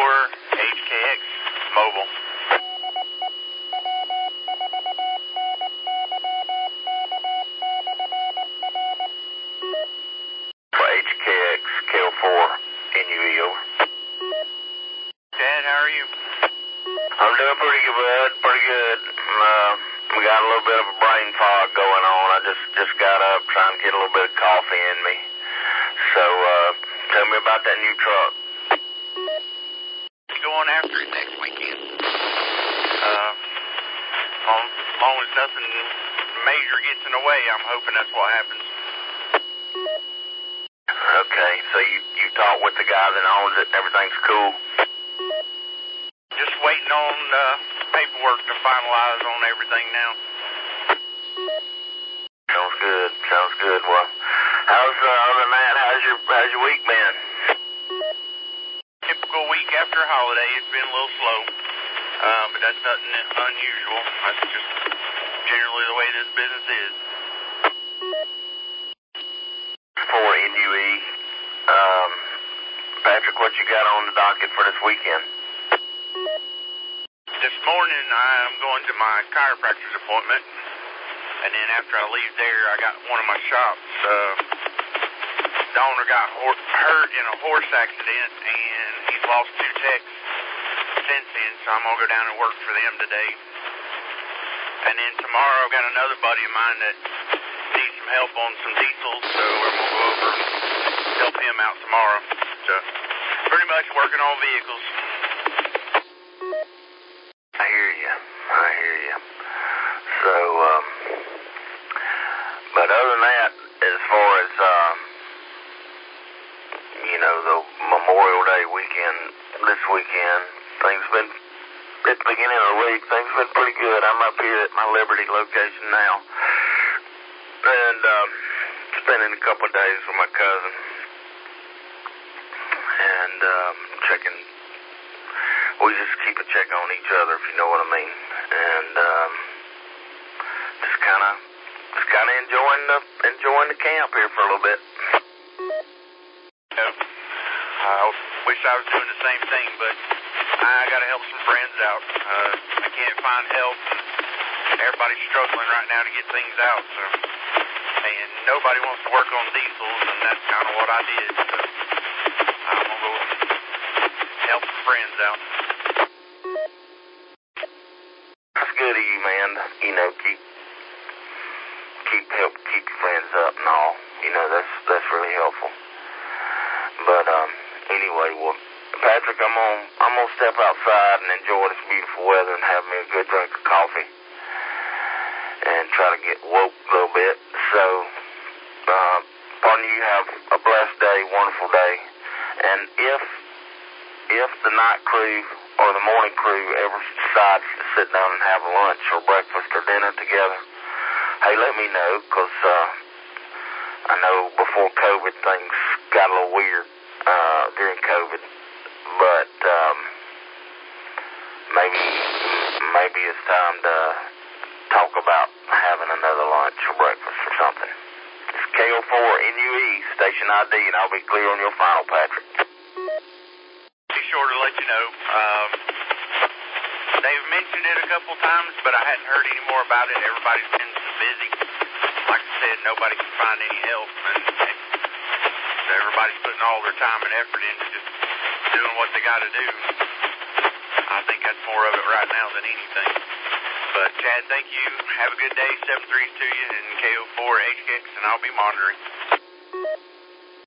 HKX mobile. HKX KO4 NUE over. Dad, how are you? I'm doing pretty good, bud. Pretty good. We got a little bit of a brain fog going on. I just got up trying to get a little bit of coffee in me. So, tell me about that new truck. Going after it next weekend. As long as nothing major gets in the way, I'm hoping that's what happens. Okay, so you talked with the guy that owns it and everything's cool? Just waiting on paperwork to finalize on everything now. Sounds good. Well, other than that, how's your week been? Typical week after a holiday. It's been a little slow, but that's nothing unusual. That's just generally the way this business is. For NUE, Patrick, what you got on the docket for this weekend? This morning I'm going to my chiropractor's appointment, and then after I leave there, I got one of my shops. The owner got hurt in a horse accident, and he's lost 2 techs since then, so I'm going to go down and work for them today. And then tomorrow I've got another buddy of mine that needs some help on some diesels, so we're going to go over and help him out tomorrow. So pretty much working on vehicles. I hear you. So, but other than that, as far as, the Memorial Day weekend, this weekend, at the beginning of the week, things have been pretty good. I'm up here at my Liberty location now, and spending a couple of days with my cousin, and checking. We just keep a check on each other, if you know what I mean, and just kind of enjoying the camp here for a little bit. I wish I was doing the same thing, but I got to help some friends out. I can't find help. Everybody's struggling right now to get things out, so, and nobody wants to work on diesels, and that's kind of what I did. So I'm gonna go help some friends out. That's good of you, man. Keep your friends up and all. That's really helpful. But anyway, well, Patrick, I'm gonna step outside and enjoy this beautiful weather and have me a good drink of coffee and try to get woke a little bit. So, pardon you, have a blessed day, wonderful day. And if the night crew or the morning crew ever decides to sit down and have lunch or breakfast or dinner together, hey, let me know, because I know before COVID things got a little weird during COVID, but maybe it's time to talk about having another lunch or breakfast or something. It's KO4 NUE, station ID, and I'll be clear on your final, Patrick. Be sure to let you know. They've mentioned it a couple times, but I hadn't heard any more about it. Everybody's been so busy. Like I said, nobody can find any help, and everybody's putting all their time and effort into just doing what they got to do. I think that's more of it right now than anything. But Chad, thank you. Have a good day. 7-3 to you, and KO4 HKX, and I'll be monitoring.